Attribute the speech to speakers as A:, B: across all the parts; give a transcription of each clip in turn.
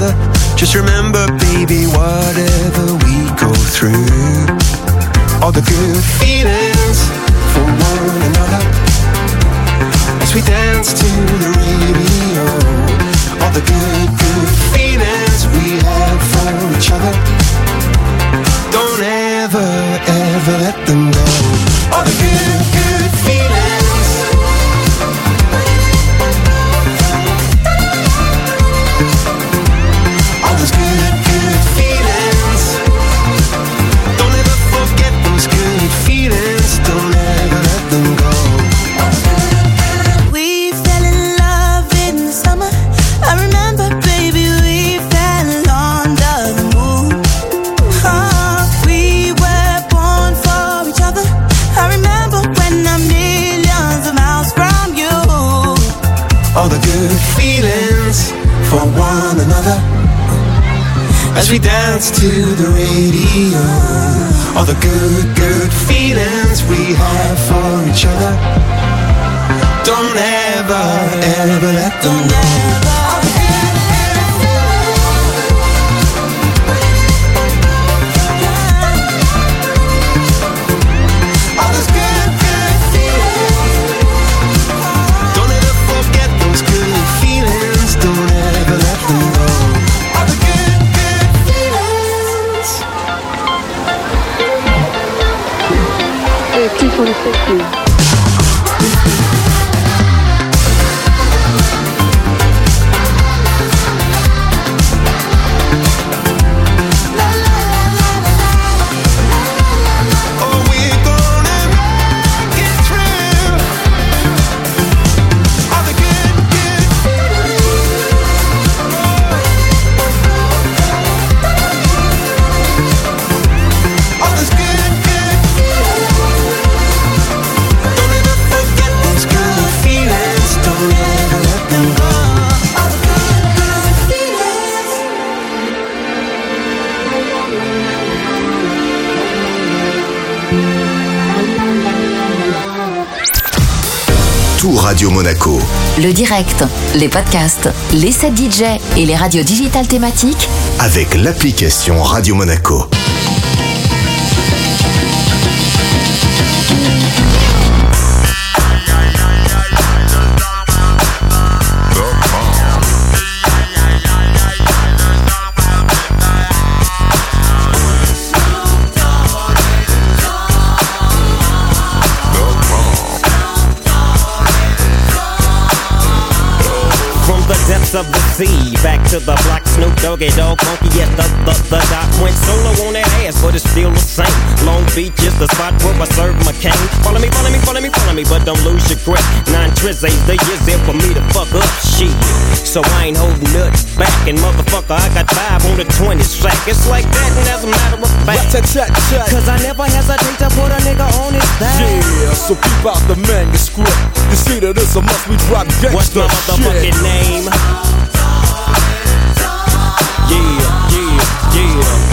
A: another. Just remember, baby, whatever we go through, all the good feelings for one another, as we dance to the radio, all the good, good feelings we have for each other, don't ever, ever let them go. All the good, good feelings, all those good, good feelings, don't ever forget those good feelings, don't ever let them go.
B: We fell in love in the summer, I remember, baby, we fell under the moon. We were born for each other, I remember when I'm millions of miles from you.
A: All the good feelings for one another, as we dance to the radio, all the good, good feelings we have for each other, don't ever, ever let them go. All those good, good feelings, don't ever forget those good feelings, don't ever let them go. All the good, good feelings.
C: T46.
D: Radio Monaco.
E: Le direct, les podcasts, les sets DJ et les radios digitales thématiques
D: avec l'application Radio Monaco.
F: Of the sea, back to the block, Snoop Doggy Dogg, funky as the dot. Went solo on that ass, but it's still the same. Long Beach is the spot where I serve my cane. Follow me, follow me, follow me, follow me, but don't lose your grip. 9 trizz ain't the years there for me to fuck up shit. So I ain't holding nothing back, and motherfucker, I got 5 on the 20 sack. It's like that, and as a matter of fact, cause I never hesitate to put a nigga on his back.
G: Yeah, so keep out the manuscript. You see that it's a must we drop gangsta.
F: What's my motherfucking name? Yeah, yeah, yeah.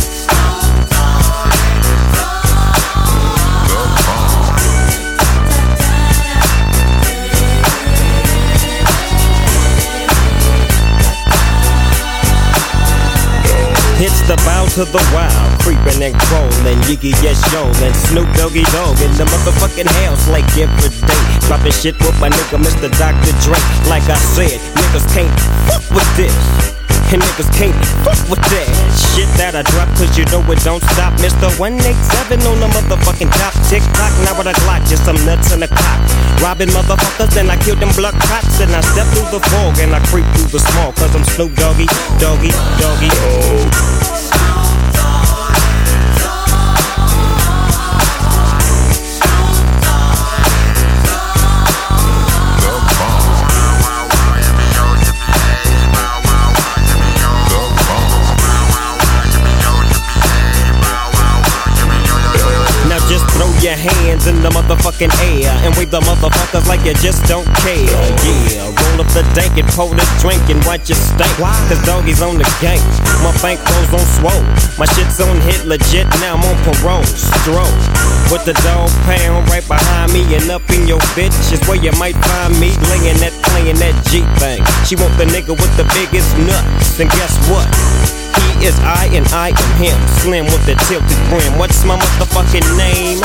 F: It's the bow to the wild, creeping and crawling, Yiggy yes yo, and Snoop Doggy Dogg in the motherfucking house like every day. Dropping shit with my nigga Mr. Dr. Dre. Like I said, niggas can't fuck with this, and niggas can't fuck with that shit that I drop, cause you know it don't stop. Mr. 187 on the motherfucking top. Tick-tock, now with a Glock, just some nuts in the cop. Robbing motherfuckers, then I kill them blood cops. And I step through the fog and I creep through the smog, cause I'm Snoop Doggy, Doggy, Doggy, oh. Your hands in the motherfucking air and wave the motherfuckers like you just don't care. Yeah, roll up the dank and pour the drink and watch it stink. Cause doggy's on the gang, my bankroll's on swole. My shit's on hit legit, now I'm on parole. Stroll with the dog pound right behind me, and up in your bitch is where you might find me laying that, playing that G thing. She want the nigga with the biggest nuts, and guess what? is I and I am him. Slim with the tilted brim. What's my motherfucking name?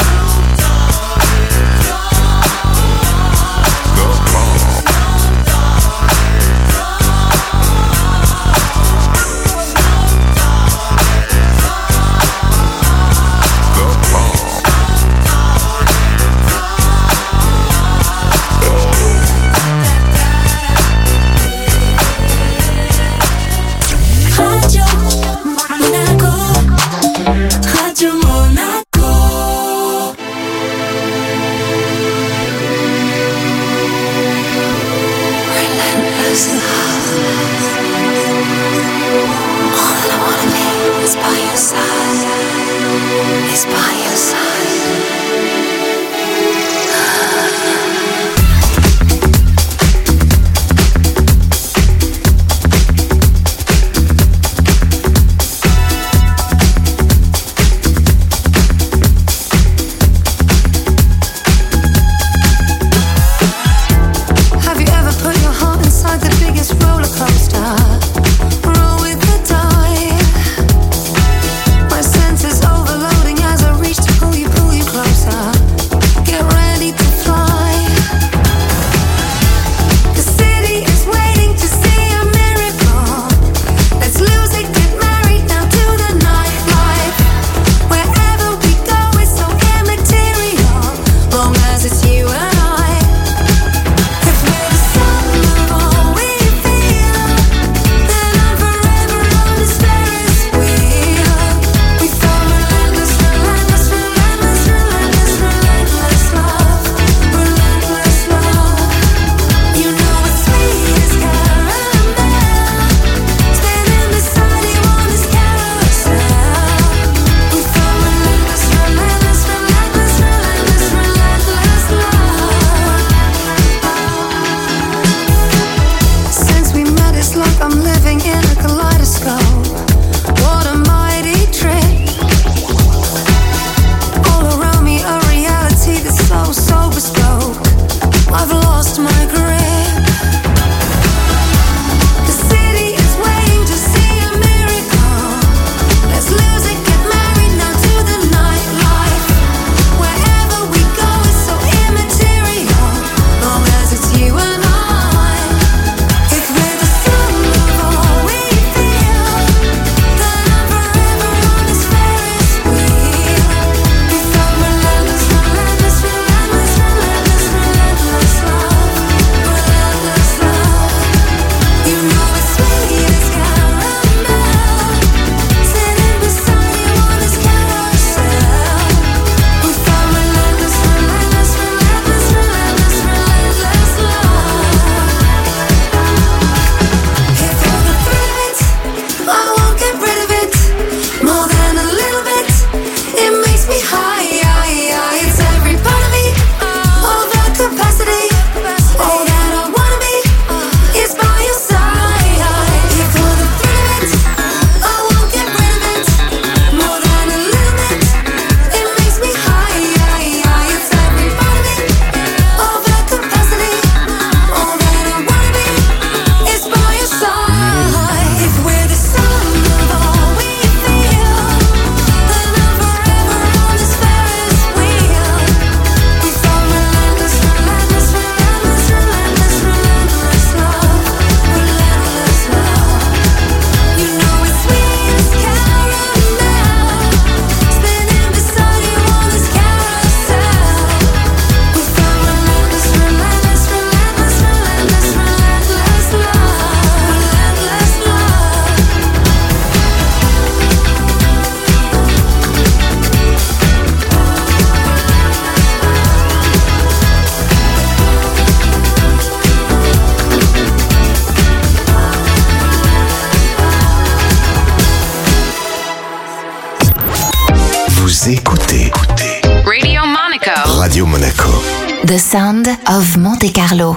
D: Écoutez
E: Radio Monaco.
D: Radio Monaco.
E: The Sound of Monte Carlo.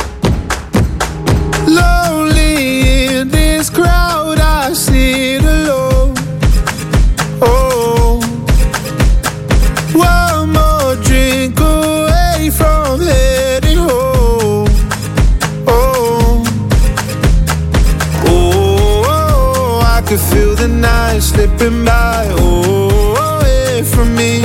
A: Lonely in this crowd, I sit alone. Oh, one more drink away from heading home. Oh, oh, oh, I could could feel the night slipping by, away from me.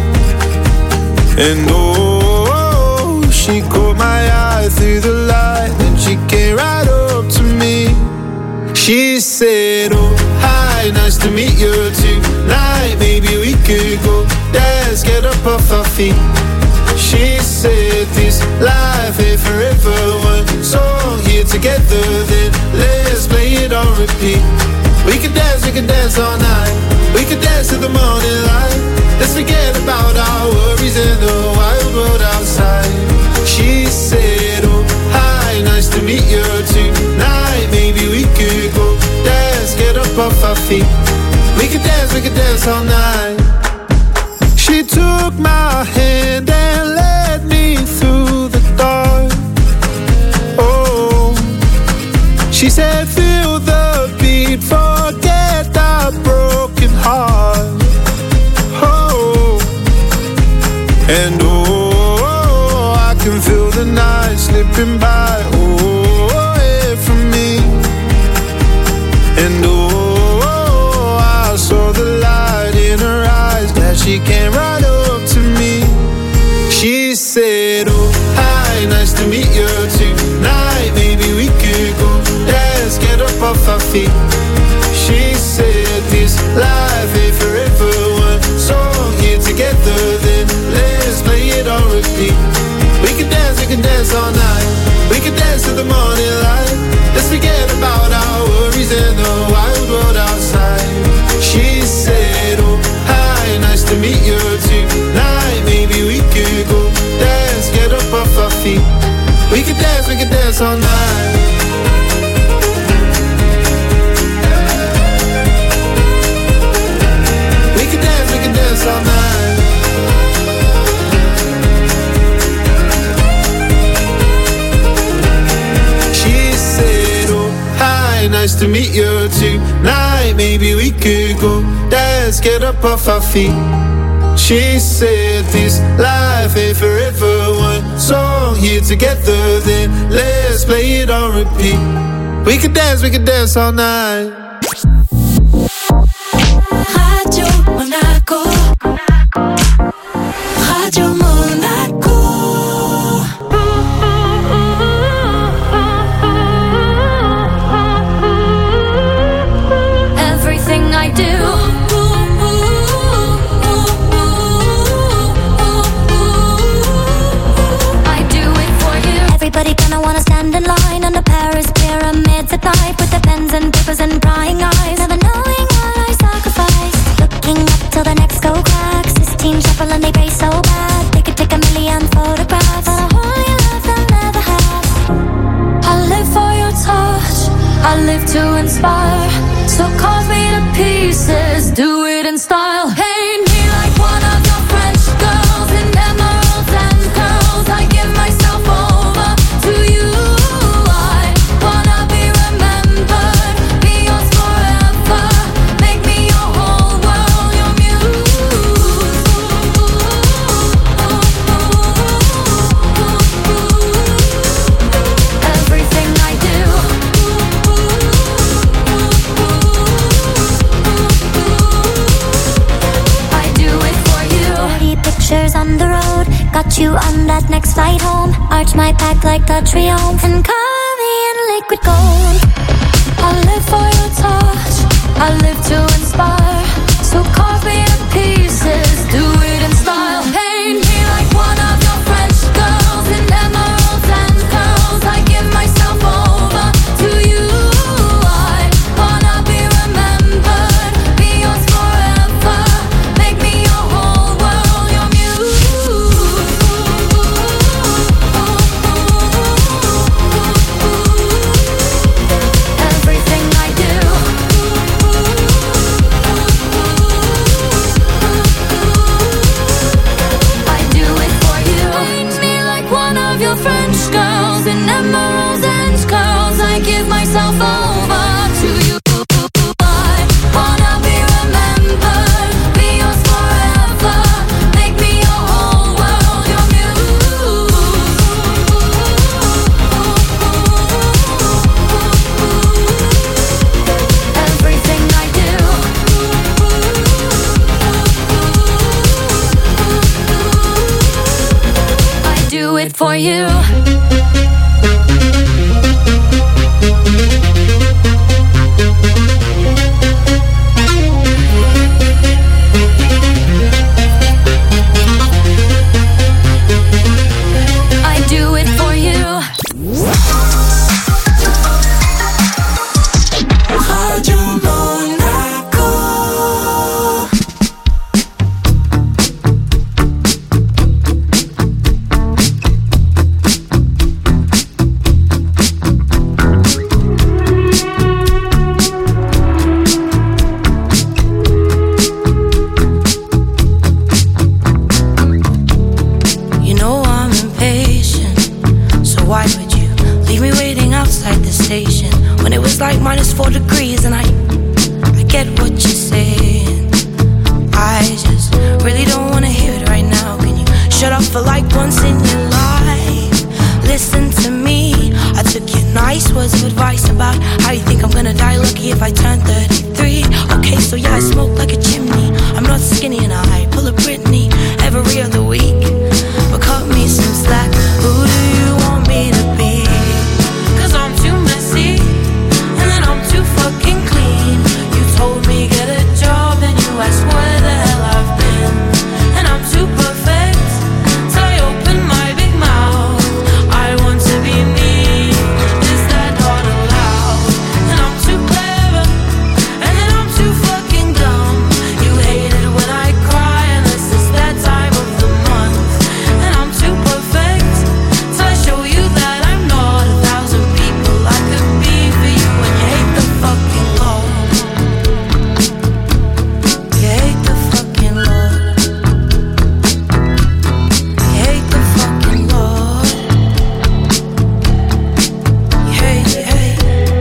A: And she caught my eye through the light, and she came right up to me. She said, oh, hi, nice to meet you tonight. Maybe we could go dance, get up off our feet. She said, this life ain't forever. One song here together, then let's play it on repeat. We could dance all night. We could dance to the morning light. Let's forget about our worries and the wild world outside. She said, oh, hi, nice to meet you tonight. Maybe we could go dance, get up off our feet. We could dance all night. She took my hand and led me through the dark. Oh, she said, feel the beat, forget our broken heart. Oh, and I can feel the night slipping by, away from me. And I saw the light in her eyes, that she came right up to me. She said, oh, hi, nice to meet you tonight. Maybe we could go dance, get up off our feet. She said, this life ain't forever. One song here together, then let's play it on repeat. We can dance all night. We can dance to the morning light. Let's forget about our worries and the wild world outside. She said, oh, hi, nice to meet you tonight. Maybe we could go dance, get up off our feet. We can dance all night. We can dance all night. She said, oh, hi, nice to meet you tonight. Maybe we could go dance, get up off our feet. She said, this life ain't forever. One song here together, then let's play it on repeat. We could dance all night.
B: Radio Monaco. Radio Monaco.
C: Everything I do, I do it for you.
H: Everybody gonna wanna stand in line on the Paris pyramids at night, with their pens and papers and prying eyes, never knowing what I sacrifice. Looking up till the next go crack. Sistine Chapel and they pray so bad. They could take 1,000,000 photographs, but a holy love they'll never have.
C: I live for your touch, I live to inspire. So carve me to pieces, do it in style. Paint me like one of your French girls in emeralds and curls. I give myself over to you. I wanna be remembered, be yours forever. Make me your whole world, your everything I do, I do it for you.
H: Pretty pictures on the road, got you on that next flight home. Arch my back like the Triumph and cover me in liquid gold.
C: I live for your touch, I live to inspire. So carve me to pieces, do it in style. Paint me like one of your French girls in emeralds and curls. I give myself over to you. I wanna be remembered, be yours forever. Make me your whole world, your for you. I do it for you.
B: Radio Monaco.
I: You know I'm impatient, so why would you leave me waiting outside the station when it was like -4 degrees? And I get what you're saying. I just really don't wanna hear it right now. Can you shut up for like once in your life? Listen to me. I took your nice words of advice about how you think I'm gonna die lucky if I turn 33. Okay, so yeah, I smoke like a chimney. I'm not skinny and I pull a Britney every other week. But cut me some slack. Who do you want me to be? 'Cause I'm too messy, and then I'm too fucking clean. You told me get a job, and you asked where the hell I've been. And I'm too perfect, so I open my big mouth. I want to be me, is that not allowed? And I'm too clever, and then I'm too fucking dumb. You hate it when I cry, unless it's that time of the month. And I'm too perfect, so I show you that I'm not 1,000 people I could be for you. And you hate the fucking Lord. You hate the fucking Lord. You hate the fucking Lord. You hate, you hate.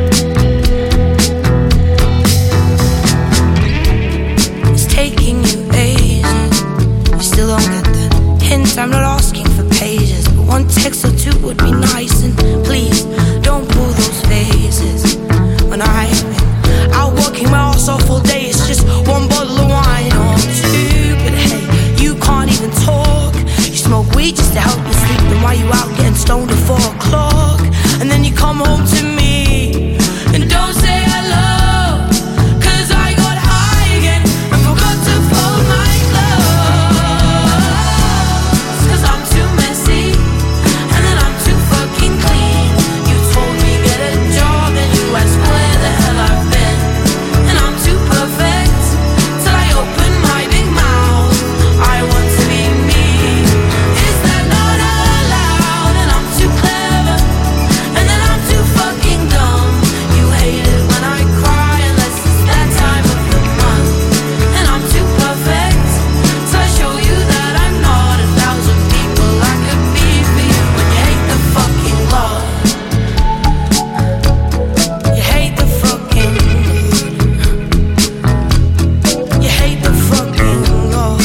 I: It's taking you ages. You still don't get the hint. I'm not asking for pages, but one text or two would be nice. And please don't pull those phases. When I've been out working my ass off all day, it's just one bottle of wine or two. But hey, you can't even talk. You smoke weed just to help you sleep. Then why you out getting stoned at 4 o'clock? And then you come home to me and don't say hello. 'Cause I got high again and forgot to fold my clothes. 'Cause I'm too messy, and then I'm too fucking clean. You told me get a job, and you asked where the hell I've been. And I'm too perfect, till I open my big mouth. I want to be me, is that not allowed? And I'm too clever, and then I'm too fucking dumb. You hate it when I cry, unless it's that time of the month. And I'm too perfect, so I show you that I'm not 1,000 people I could be for you. When you hate the fucking Lord. You hate the fucking You hate the fucking Lord.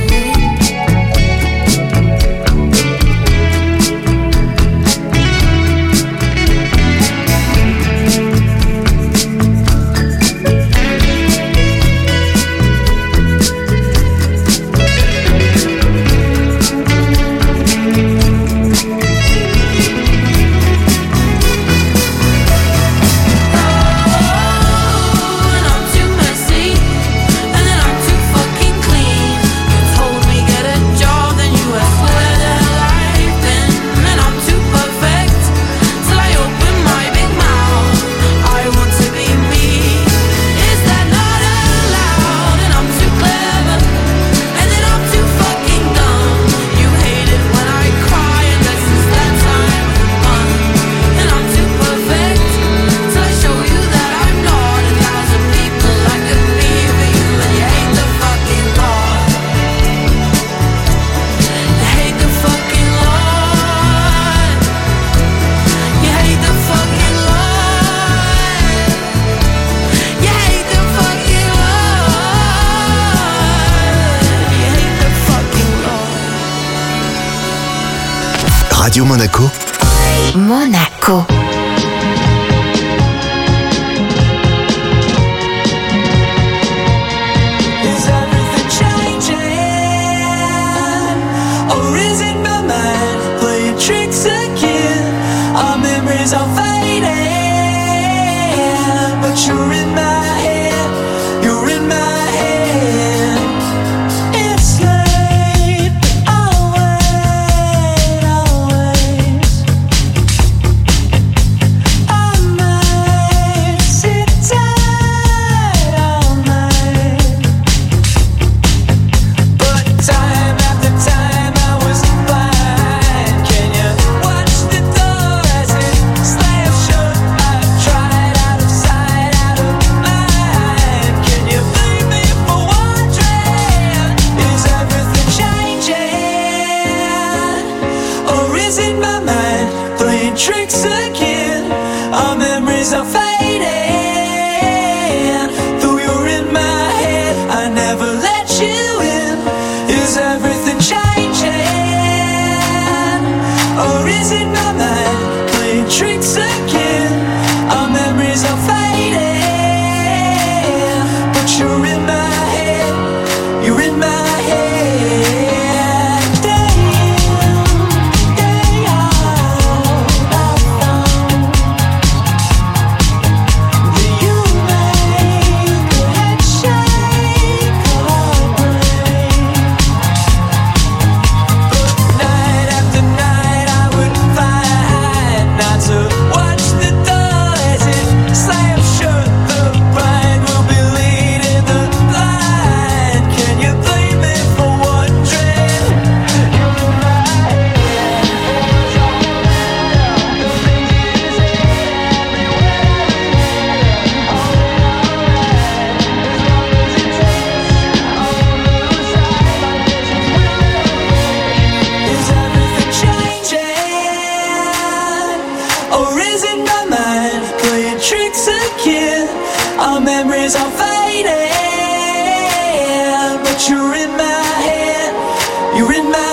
I: And I'm too messy, and then I'm too fucking clean. You told me get a job, then you asked where the hell I've been. And I'm too perfect, till I open my big mouth. I want to be me, is that not allowed? And I'm too clever, and then I'm too fucking dumb. You hate it when I cry, unless it's that time of the month. And I'm too perfect, till I show you that I'm not 1,000 people I could be for you. And you hate the fucking Lord. You hate the fucking Lord. You hate the fucking Lord. You hate the fucking Lord. You hate the fucking Lord.
D: Radio Monaco,
E: Monaco.
B: Is everything changing? Or is it my mind playing tricks
J: you're in my head, you're in my head.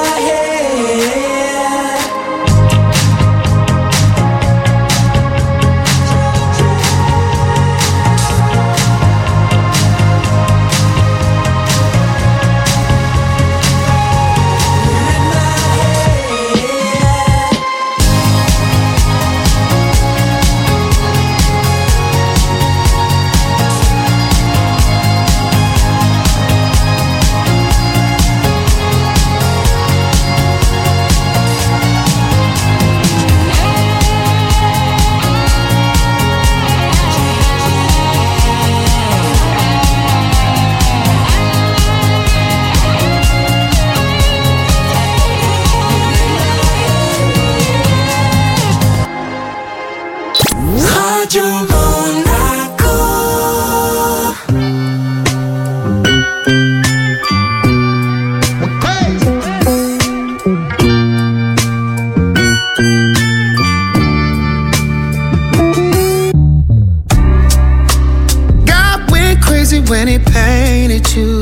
A: When he painted you,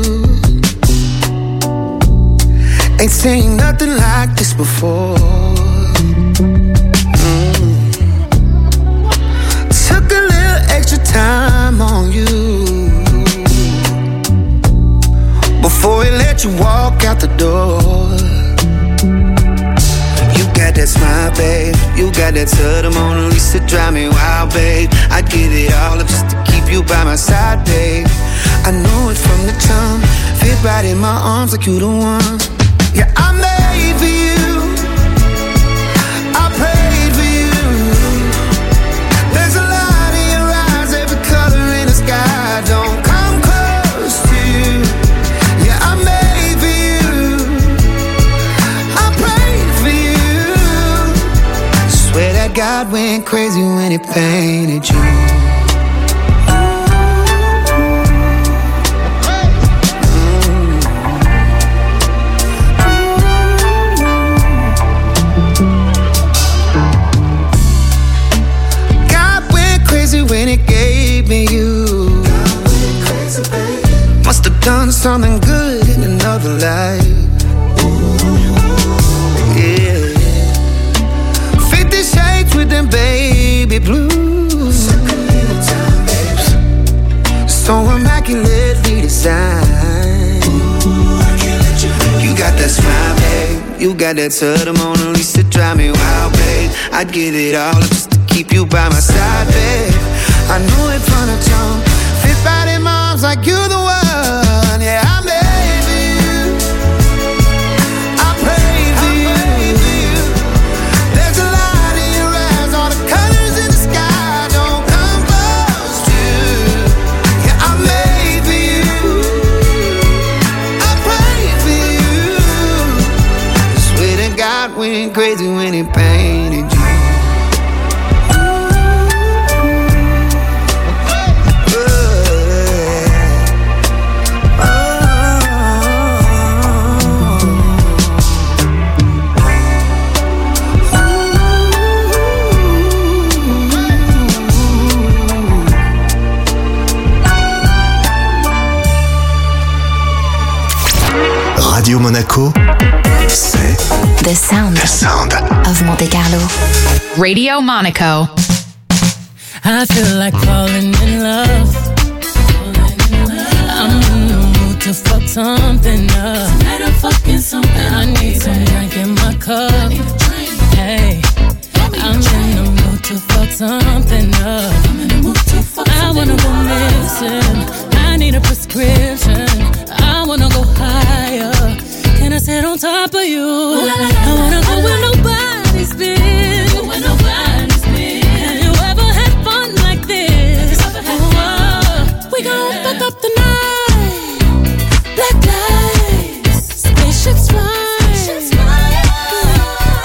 A: ain't seen nothing like this before. Took a little extra time on you before he let you walk out the door. You got that smile, babe. You got that to the Mona Lisa, drive me wild, babe. I give it all up just to keep you by my side, babe. I know it from the jump. Fit right in my arms like you the one. Yeah, I made for you. I prayed for you. There's a light in your eyes, every color in the sky. Don't come close to you. Yeah, I made for you. I prayed for you. Swear that God went crazy when he painted you. When it gave me you, must have done something good in another life. Yeah, 50 shades with them baby blues, so immaculately designed. You got that smile, babe. You got that to the Mona Lisa, drive me wild, babe. I'd give it all up just to keep you by my side, babe. I knew it from the jump. Fit right in my arms like you're the one. Yeah, I made for you. I prayed for you. There's a light in your eyes, all the colors in the sky. Don't come close to you. Yeah, I made for you. I prayed for you. I swear that God went crazy when he painted you.
D: Radio Monaco, c'est
E: The Sound of Monte Carlo.
K: Radio Monaco.
I: I feel like falling in love. I'm in the mood to fuck something up. I need some drink in my cup. Hey, I'm in the mood to fuck something up. I wanna go missing. I need a prescription. I wanna go higher. Can I sit on top of you? I wanna go where nobody's been. Have you ever had fun like this? We gon' fuck up the night. Black lights, spaceships fly.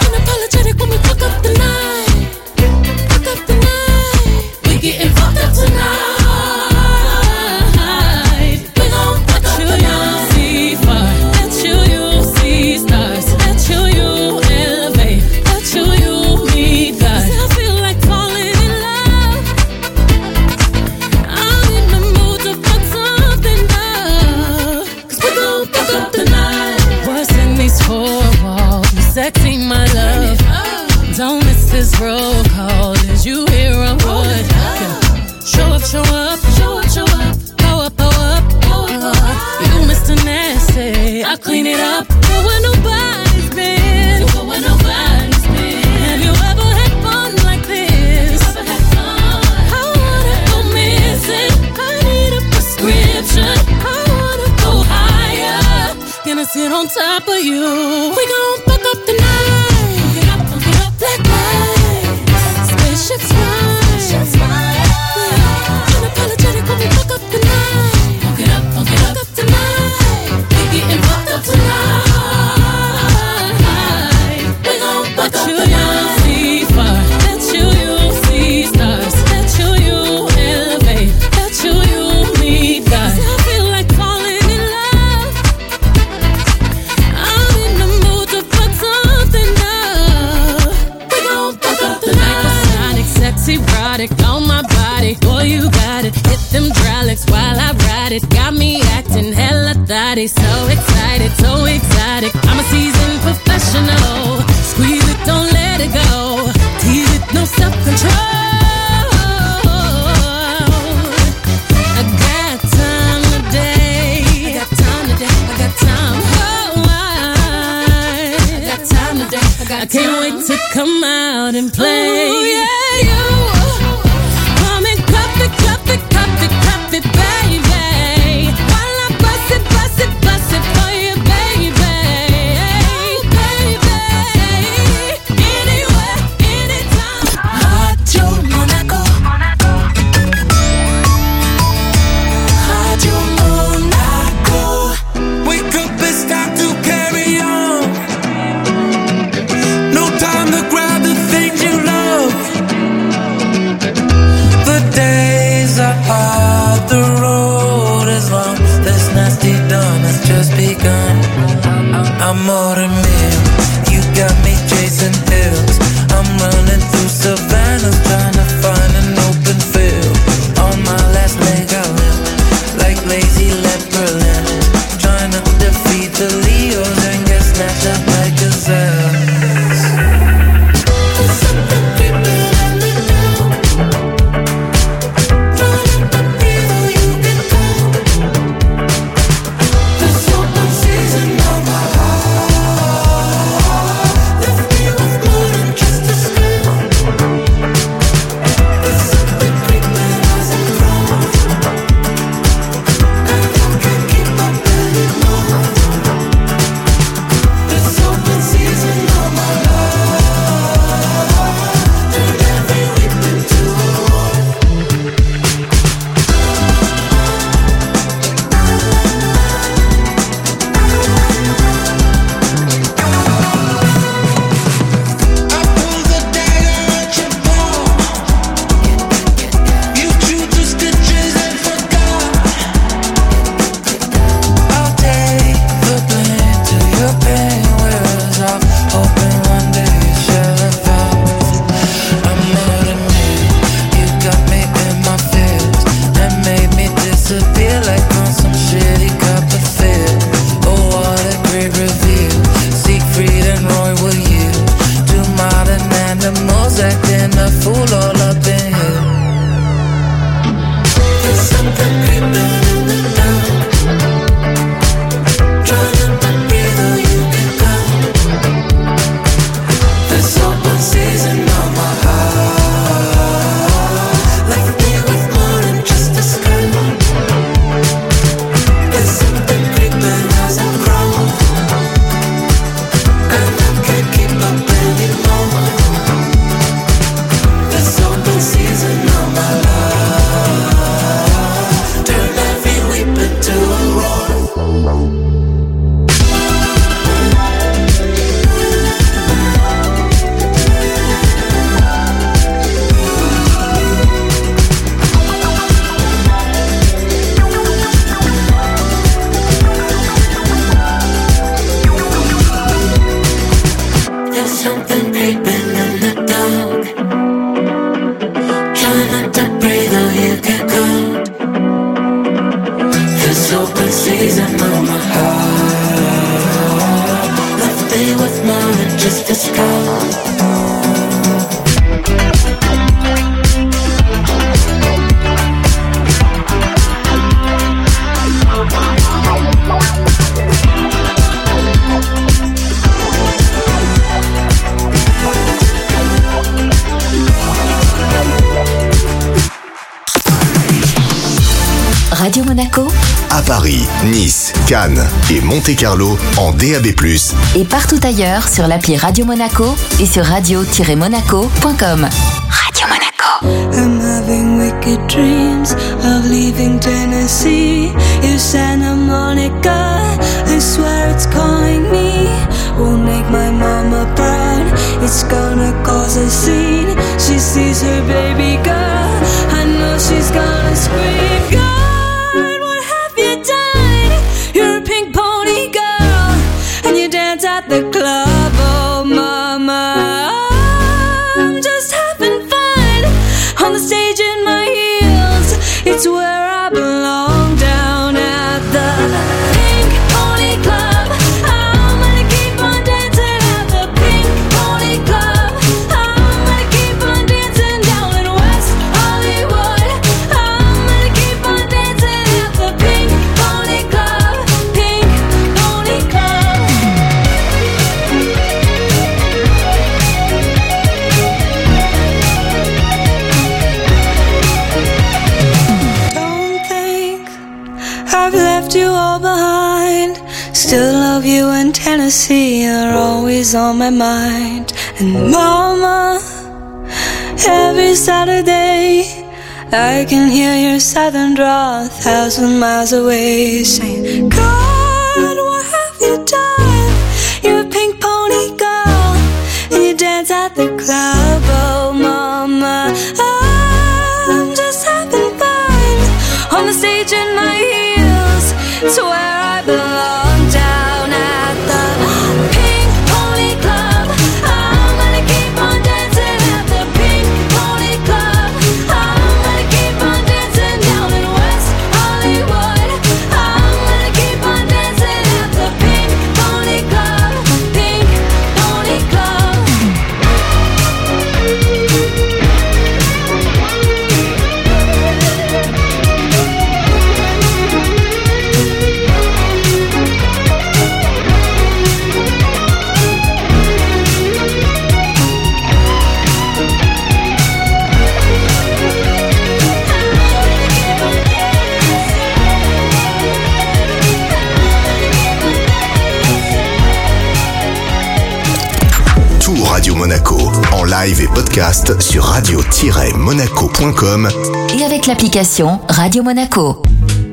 L: I clean it up. Go where nobody's been. Go where nobody's been. Have you ever had fun like this? Ever had fun? I wanna go missing. I need a prescription. I wanna go higher. Gonna sit on top of you. We gon' fuck up the night. Fuck it up, black lights. Spaceship smile. Unapologetic when we fuck up the night. Fuck it up tonight. We getting fucked up tonight. We gon' fuck up the night. See far. Let you see stars. Let you elevate. Let you meet God. I feel like falling in love. I'm in the mood to fuck something up. We gon' fuck up the night. Sonic, sexy, erotic on my body. Boy, you got it. Hit them hydraulics while I ride it. Got me acting hella thotty. So excited, so exotic. I'm a seasoned professional. Squeeze it, don't let it go. Tease it, no self-control. I got time today. I got time today. I got time. Oh, I got time today. I can't wait to come out and play. Ooh, yeah, you. Come and cup it, baby. While I bust it for you, baby. Anywhere, anytime. Radio Monaco. Radio Monaco.
J: Wake up, it's time to carry on. No time to grab the things you love. The days are hard, the road is long. This nasty dawn has just begun. I'm more than men. You got me chasing hills. I'm running through savannas, trying to find an open field. On my last leg I live, like lazy leopard, trying to defeat the Leos and get snatched up like gazelles. There's something creeping on me now. Trying to breathe, oh you can come. There's open season on my heart. Left me with more than just a scale. There's something creeping as I crawl, and I can't keep up anymore. There's open season on my heart. Turn every weep into a war. I pull the dagger at your bone. You drew two stitches and forgot. I'll take the blame till your pain wears off. Hoping one day you shall evolve. I'm not a man. You got me in my fears and made me disappear like on some shitty Copperfield. Oh, what a great reveal. Siegfried and Roy were you. Two modern animals acting a fool all up in here. There's something creeping in the dark. Trying to breathe, oh you can come. There's open season on my heart. Left me with more than just a scar. There's something creeping as I crawl, and I can't keep up anymore. There's open season on my life. Turn every weep into a roar. There's something creeping in the dark. Try not to breathe or you get caught. There's open season on my heart. Left me with more than just a scar.
D: à Paris, Nice, Cannes et Monte-Carlo en DAB+.
E: Et partout ailleurs sur l'appli Radio Monaco et sur radio-monaco.com. Radio Monaco.
B: I'm having wicked dreams of leaving Tennessee. You Santa Monica, I swear it's calling me. Won't make my mama proud, it's gonna cause a scene. She sees her baby girl, I know she's gonna scream. God, what have you done? You're a pink pony girl, and you dance at the club, oh mama. I'm just having fun on the stage in my heels. It's where I belong, down at the Pink Pony Club. I'm gonna keep on dancing at the Pink Pony Club. I'm gonna keep on dancing down in West Hollywood. I'm gonna keep on dancing at the Pink Pony Club. Pink Pony Club. Don't think I've left you all behind. Still love you in Tennessee, you're always on my mind. And mama, every Saturday I can hear your southern drawl 1,000 miles away, saying, God, what have you done? You're a pink pony girl, and you dance at the club, oh mama. I'm just having fun on the stage in my heels. It's where I belong, down at the Pink Pony Club. I'm gonna keep on dancing at the Pink Pony Club. I'm gonna keep on dancing down in West Hollywood. I'm gonna keep on dancing at the Pink Pony Club. Pink Pony Club.
D: Tout Radio Monaco en live et podcast sur radio-monaco.com
E: Et avec l'application Radio Monaco.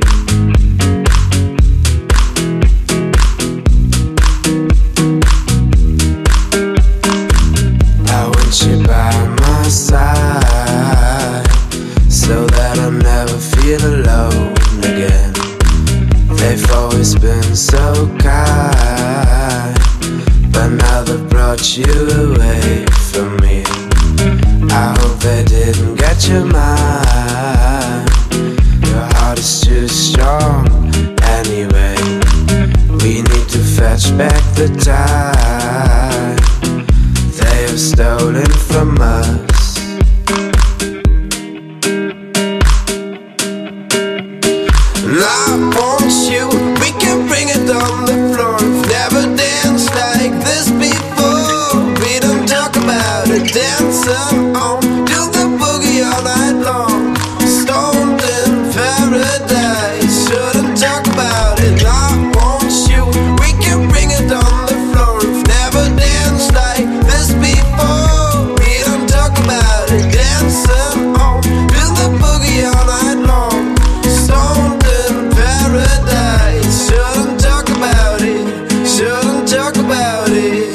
J: I want you by my side, so that I never feel alone again. They've always been so kind, but now they've brought you away from me. I hope they didn't get your mind. Your heart is too strong anyway. We need to fetch back the time they have stolen from us. And I want you, we can bring it on the floor. We've never danced like this before. We don't talk about it, dancing on, do the boogie all night long. Stoned in paradise, shouldn't talk about it. I want you, we can bring it on the floor. We've never danced like this before. We don't talk about it, dancing on, do the boogie all night long. Stoned in paradise, shouldn't talk about it, shouldn't talk about it.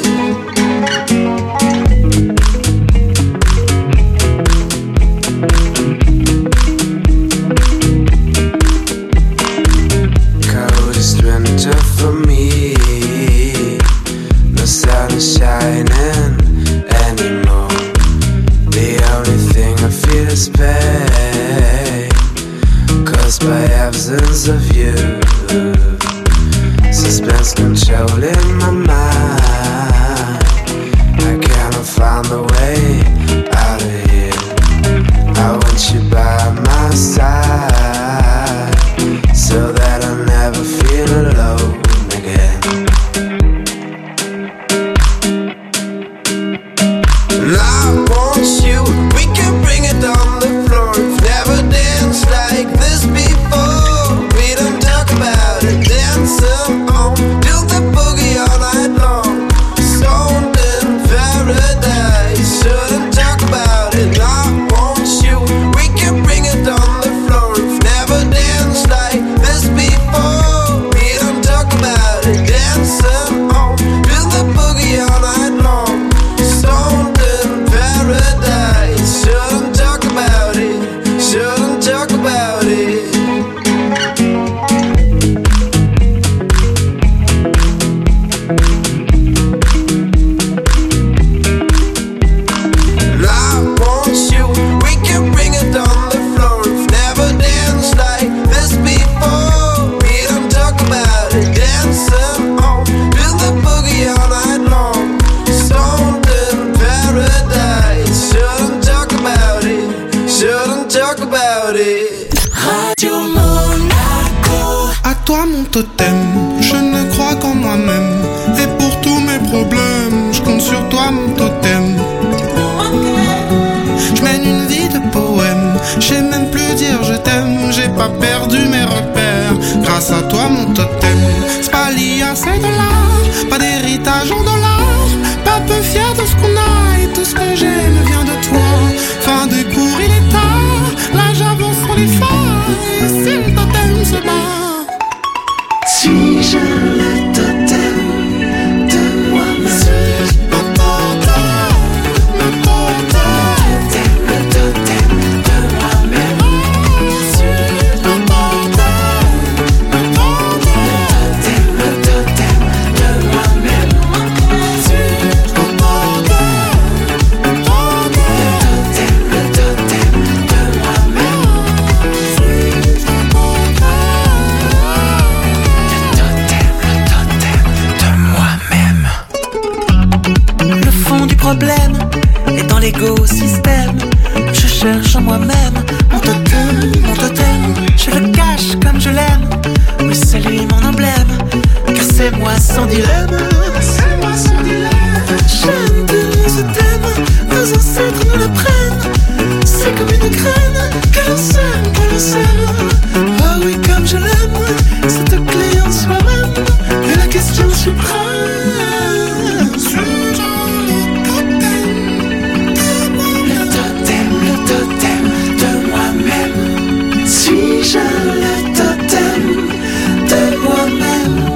J: Coldest winter for me, no sun is shining anymore. The only thing I feel is pain, caused by absence of you. Suspense controlling my mind. I cannot find the way out of here. I want you by my side, so that I never feel alone again. And I want you, we can bring it on the floor. We've never danced like this before. We don't talk about
M: toi mon totem, je ne crois qu'en moi-même. Et pour tous mes problèmes, je compte sur toi mon totem. Je mène une vie de poème, j'ai même plus dire je t'aime. J'ai pas perdu mes repères, grâce à toi mon totem. C'est pas lié à ces dollars, pas d'héritage en dollars. Pas peu fier de ce qu'on a et tout ce que j'ai me vient de toi. Fin de cours il est tard, là j'avance sur les phares. Et si le totem se bat, suis-je le totem de moi-même? Suis-je le totem, le totem, le totem de moi-même? Suis-je le totem, le totem, le totem de moi-même? Suis-je le totem, le totem, le totem de moi-même? Suis-je le
J: Le fond du problème est dans l'écosystème. Je cherche en moi-même mon totem, je le cache comme je l'aime. Oui, c'est lui mon emblème, car c'est moi sans dilemme. C'est moi sans dilemme. J'aime tellement ce thème, nos ancêtres nous le prennent. C'est comme une graine que l'on sème. Ah oui, comme je l'aime, cette clé en soi-même est la question suprême. Suis-je le totem de moi-même?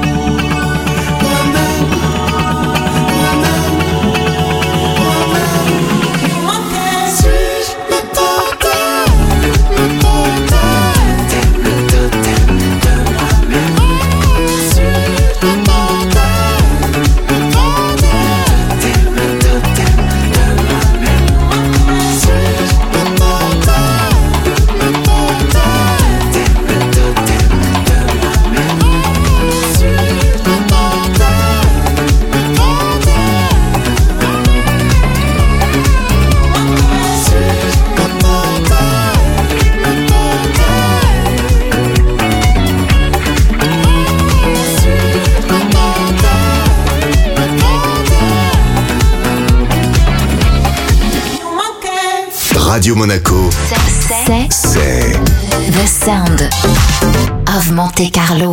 J: Suis-je le totem, le totem, le totem de moi-même? Suis-je le totem, le totem, le totem de moi-même? Suis-je le totem, le totem?
D: Radio Monaco, c'est
E: The Sound of Monte Carlo.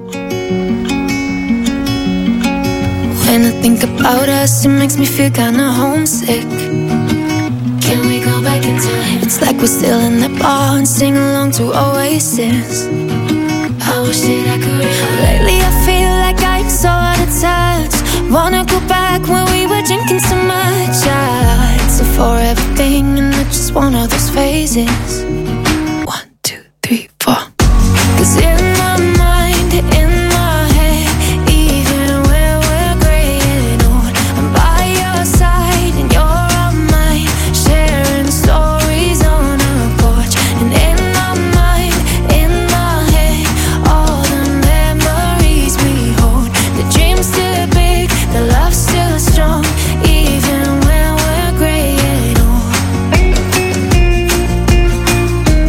B: When I think about us, it makes me feel kinda homesick. Can we go back in time? It's like we're still in the bar and sing along to Oasis. I wish that I could. Lately I feel like I'm so out of touch. Wanna go back when we were drinking so much. It's a forever thing and I just want all those phases. 1, 2, 3, 4. 'Cause in my mind, in my head, even when we're gray and old, I'm by your side and you're on mine, sharing stories on a porch. And in my mind, in my head, all the memories we hold. The dream's still big, the love's still strong, even when we're gray and old.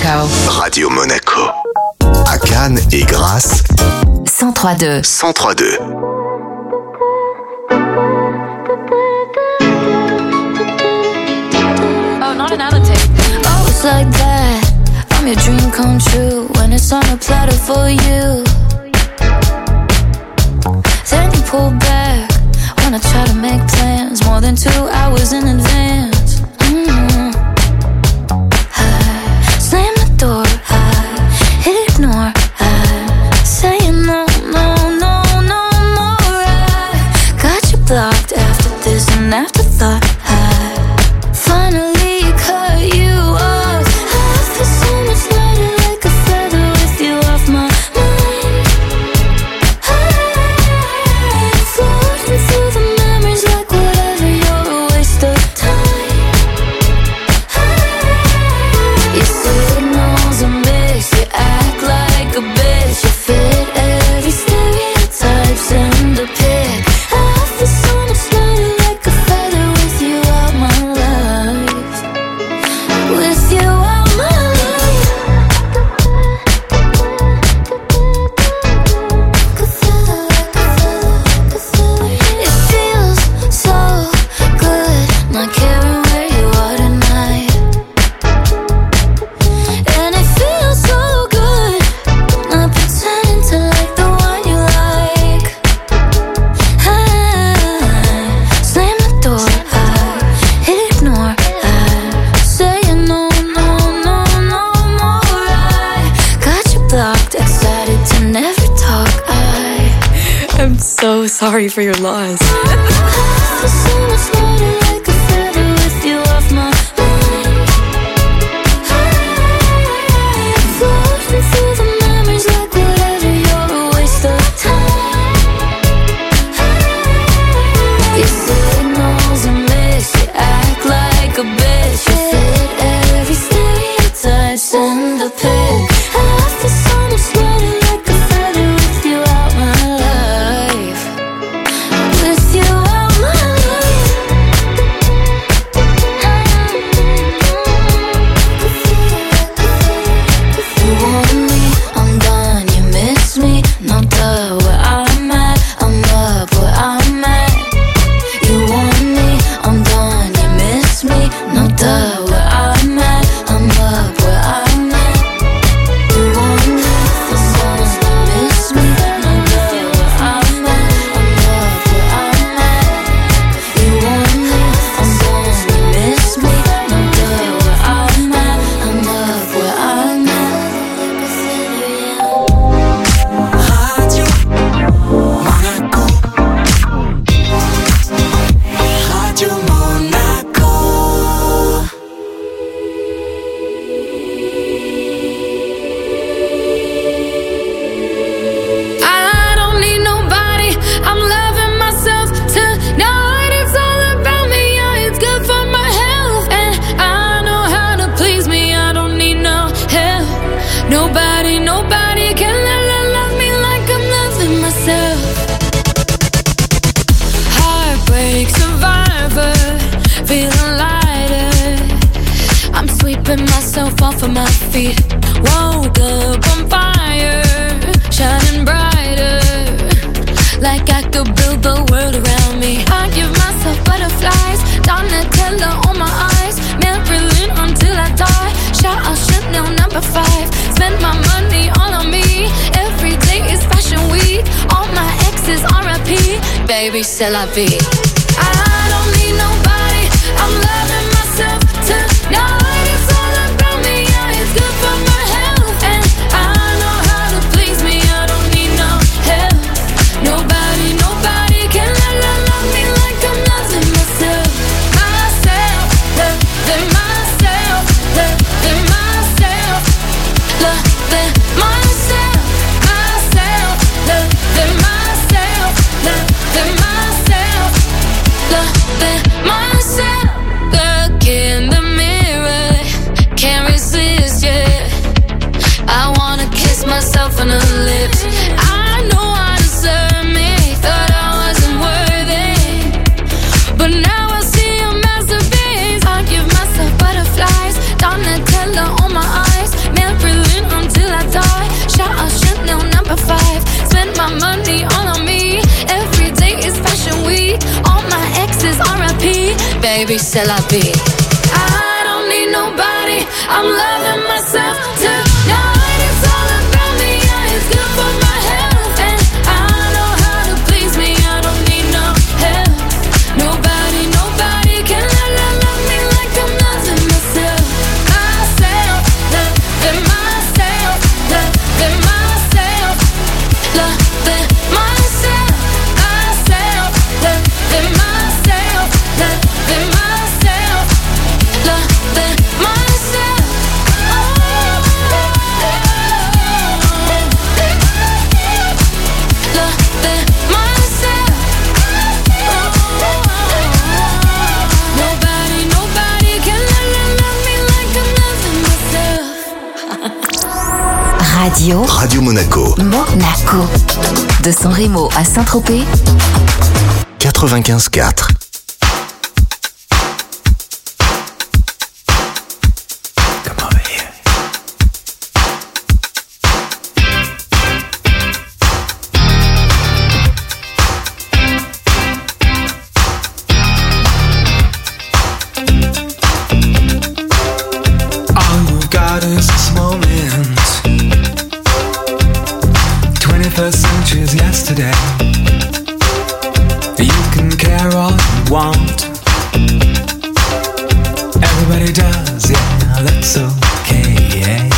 K: Monaco.
D: Radio Monaco. À Cannes et Grasse.
E: 103.2.
D: 103.2.
C: Oh, not another tape. Oh, it's like that. I'm your dream come true when it's on a platter for you. Then you pull back when I try to make plans more than 2 hours in advance. I slam the door, I ignore, I say no, no, no, no more. I got you blocked after this and afterthought. I finally cut you off. I feel so much lighter like a feather with you off my mind. I'm floating through the memories like whatever, you're a waste of time. Your signals are mixed, you act like a bitch. You fit every stereotype, send a pic. I feel so much lighter like a feather with you out my life. With you out my life. It feels so good not caring where you are tonight. And it feels so good not pretending to like the one you like. I slam the door, I ignore, I say no, no, no, no more. I got you blocked, excited to never talk. I'm so sorry for your loss. I feel so much lighter like a feather with you off my mind. I'm floating through the memories like whatever, you're a waste of time. Your signals are mixed, you act like a bitch. You fit every stereotype, send a pic. I feel so much lighter like a feather with you out my life. With you out my life. You want me, I'm done, you miss me, no duh, where I'm at, I'm up where I'm at. You want me, I'm done, you miss me, no duh, where I'm at, I'm up where I'm at. You want me, I'm done, you miss me, no duh, where I'm at, I'm up where I'm at. You want me, I'm done, you miss me, no duh, where I'm at, I'm up where I'm at.
J: Radio Monaco.
L: I don't need nobody, I'm loving myself tonight. It's all about me, yeah, it's good for my health. And I know how to please me, I don't need no help. Nobody, nobody can love me like I'm loving myself. Heartbreak survivor, feeling lighter. I'm sweeping myself off of my feet. Woke up on fire, shining brighter, like I could build the world around me. I give myself butterflies, Donatella on my eyes, Marilyn until I die. Shout out Chanel number 5, spend my money all on me. Every day is fashion week, all my exes R.I.P. Baby, c'est la vie. I don't need nobody, I'm loving myself tonight. It's all about me, yeah, it's good for my health. And I know how to please me, I don't need no help. Nobody, nobody can love me like I'm loving myself. Myself, loving myself, loving myself, loving myself, myself, loving myself, loving myself, loving myself.
C: baby, c'est la vie. I don't need nobody, I'm loving myself tonight. It's all about me, yeah, it's good for my health. And I know how to please me, I don't need no help. Nobody can love me like I'm loving myself. Myself, loving myself, loving myself, loving myself, myself, loving myself, loving myself, loving myself. Nobody can love me like I'm loving myself.
D: Radio Monaco.
E: Monaco. De San Remo à Saint-Tropez.
D: 95.4.
J: God is this moment. 21st century is yesterday. You can care all you want. Everybody does, yeah, that's okay.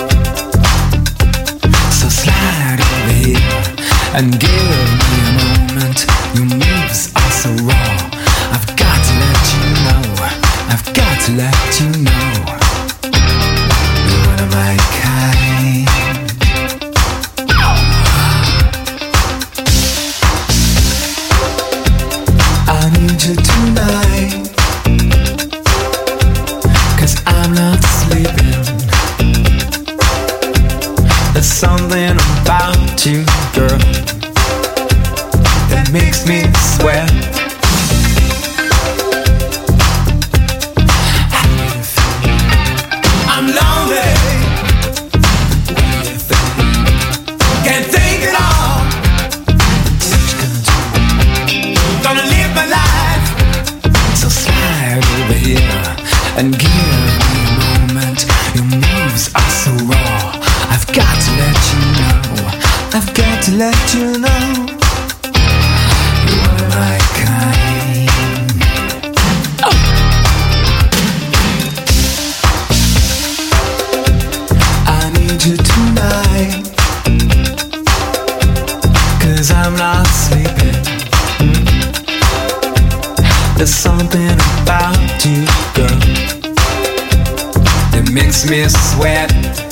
J: So slide over here and give me a moment. Your moves are so raw. I've got to let you know. I've got to let you know. One of my kind. I need you tonight, 'cause I'm not sleeping. There's something about you, girl, that makes me sweat. I'm lonely. What do you think? Can't think at all. What you gonna do? Gonna live my life. So slide over here and give me a moment. Your moves are so raw. I've got to let you know. I've got to let you know. You're one of my kind. You tonight, 'cause I'm not sleeping. There's something about you, girl, that makes me sweat.